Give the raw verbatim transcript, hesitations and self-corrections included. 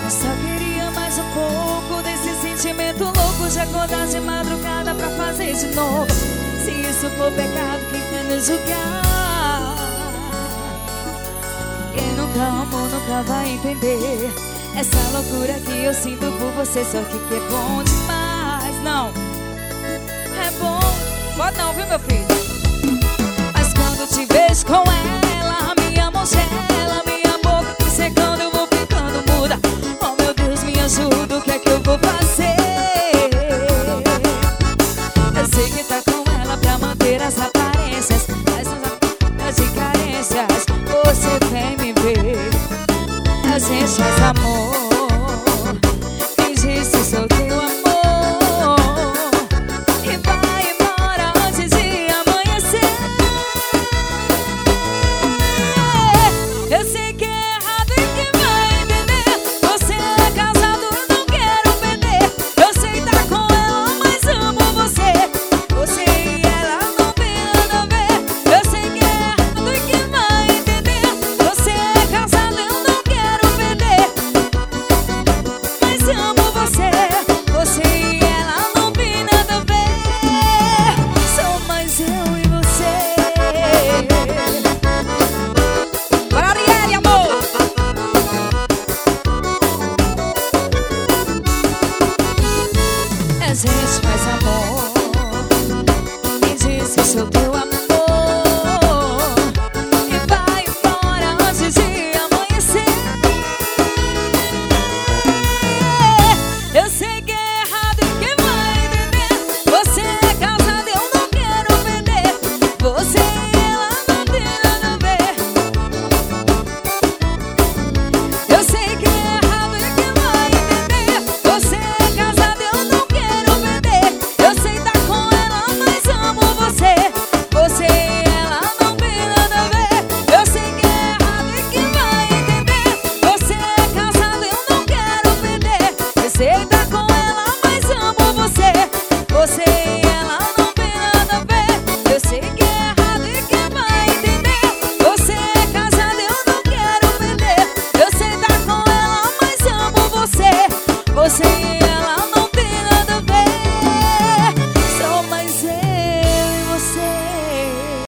Só queria mais um pouco desse sentimento louco de acordar de madrugada pra fazer de novo. Se isso for pecado, quem quer nos julgar? Quem nunca amou nunca vai entender essa loucura que eu sinto por você. Só que que é bom demais. Não, é bom. Pode não, viu, meu filho? Mas quando te vejo com ela, minha mão gela, minha boca me secando, eu vou ficando muda. Oh meu Deus, me ajuda, o que é que eu vou fazer? Eu sei que tá com ela pra manter as aparências, essas aparências de carências. Você vem me ver, a gente faz amor, finge se sou teu amor. A gente faz amor, me diz que sou teu amor, e vai embora antes de amanhecer. Eu sei que é errado e quem vai entender? Você é casado, eu não quero perder. Você e ela não tem nada a ver. Eu sei que é errado e quem vai entender? Você é casado, eu não quero perder. Eu sei tá com ela, mas amo você. Você e ela não tem nada a ver. Eu sei que é errado e quem vai entender? Você é casado, eu não quero perder. Eu sei tá